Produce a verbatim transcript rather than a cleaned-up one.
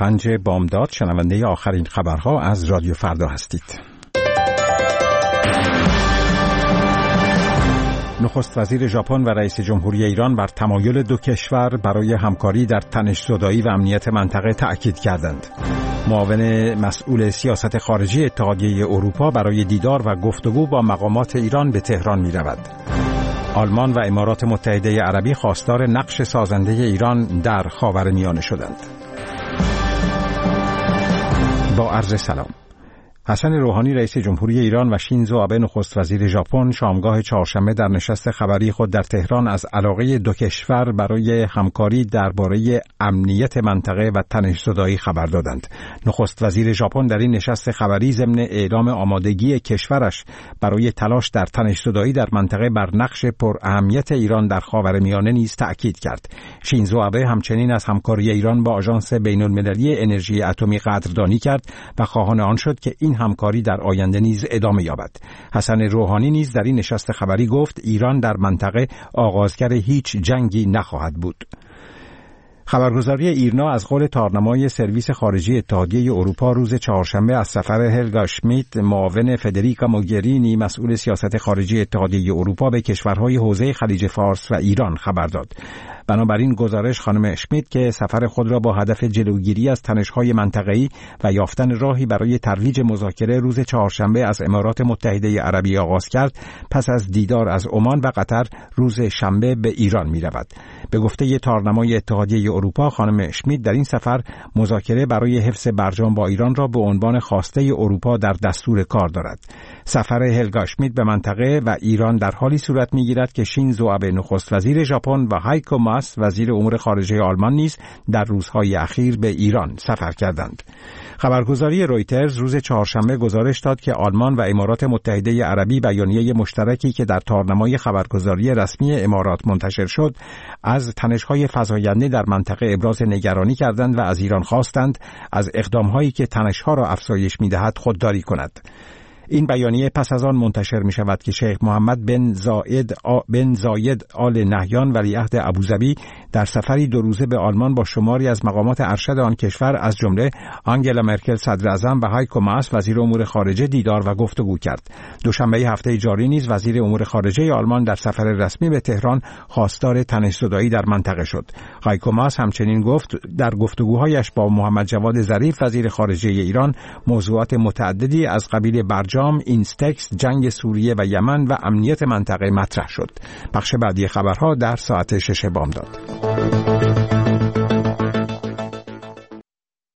پنج بامداد شنونده آخرین خبرها از رادیو فردا هستید. نخست وزیر ژاپن و رئیس جمهوری ایران بر تمایل دو کشور برای همکاری در تنش‌زدایی و امنیت منطقه تأکید کردند. معاون مسئول سیاست خارجی اتحادیه اروپا برای دیدار و گفتگو با مقامات ایران به تهران می‌رود. آلمان و امارات متحده عربی خواستار نقش سازنده ایران در خاورمیانه شدند. با عرض سلام. حسن روحانی رئیس جمهوری ایران و شینزو آبه نخست وزیر ژاپن شامگاه چهارشنبه در نشست خبری خود در تهران از علاقه دو کشور برای همکاری درباره امنیت منطقه و تنش‌زدایی خبر دادند. نخست وزیر ژاپن در این نشست خبری ضمن اعلام آمادگی کشورش برای تلاش در تنش‌زدایی در منطقه بر نقش پر اهمیت ایران در خاورمیانه نیز تأکید کرد. شینزو آبه همچنین از همکاری ایران با آژانس بین‌المللی انرژی اتمی قدردانی کرد و خواهان آن شد که این همکاری در آینده نیز ادامه یابد. حسن روحانی نیز در این نشست خبری گفت ایران در منطقه آغازگر هیچ جنگی نخواهد بود. خبرگزاری ایرنا از قول تارنمای سرویس خارجی اتحادیه اروپا روز چهارشنبه از سفر هلگا شمیت معاون فدریکا موگرینی مسئول سیاست خارجی اتحادیه اروپا به کشورهای حوزه خلیج فارس و ایران خبر داد. بنابراین گزارش خانم شمیت که سفر خود را با هدف جلوگیری از تنش‌های منطقه‌ای و یافتن راهی برای ترویج مذاکره روز چهارشنبه از امارات متحده عربی آغاز کرد، پس از دیدار از عمان و قطر روز شنبه به ایران می‌رود. به گفته تارنمای اتحادیه اروپا، خانم شمیت در این سفر مذاکره برای حفظ برجام با ایران را به عنوان خواسته اروپا در دستور کار دارد. سفر هلگا شمیت به منطقه و ایران در حالی صورت می‌گیرد که شینزو آبه نخست وزیر ژاپن و هایکو ماس وزیر امور خارجه آلمان نیز در روزهای اخیر به ایران سفر کردند. خبرگزاری رویترز روز چهارشنبه گزارش داد که آلمان و امارات متحده عربی بیانیه مشترکی که در تارنمای خبرگزاری رسمی امارات منتشر شد، از تنش‌های فزاینده در منطقه ابراز نگرانی کردند و از ایران خواستند از اقدام‌هایی که تنش‌ها را افزایش می‌دهد خودداری کند. این بیانیه پس از آن منتشر می شود که شیخ محمد بن زاید بن زاید آل نهیان ولیعهد ابوظبی در سفری دو روزه به آلمان با شماری از مقامات ارشد آن کشور از جمله آنگلا مرکل صدر اعظم و هایکو ماس وزیر امور خارجه دیدار و گفتگو کرد. دوشنبه هفته جاری نیز وزیر امور خارجه آلمان در سفر رسمی به تهران خواستار تنش‌زدایی در منطقه شد. هایکو ماس همچنین گفت در گفتگوهایش با محمد جواد ظریف وزیر خارجه ایران موضوعات متعددی از قبیل برجام، اینستکس، جنگ سوریه و یمن و امنیت منطقه مطرح شد. بخش بعدی خبرها در ساعت شش بامداد.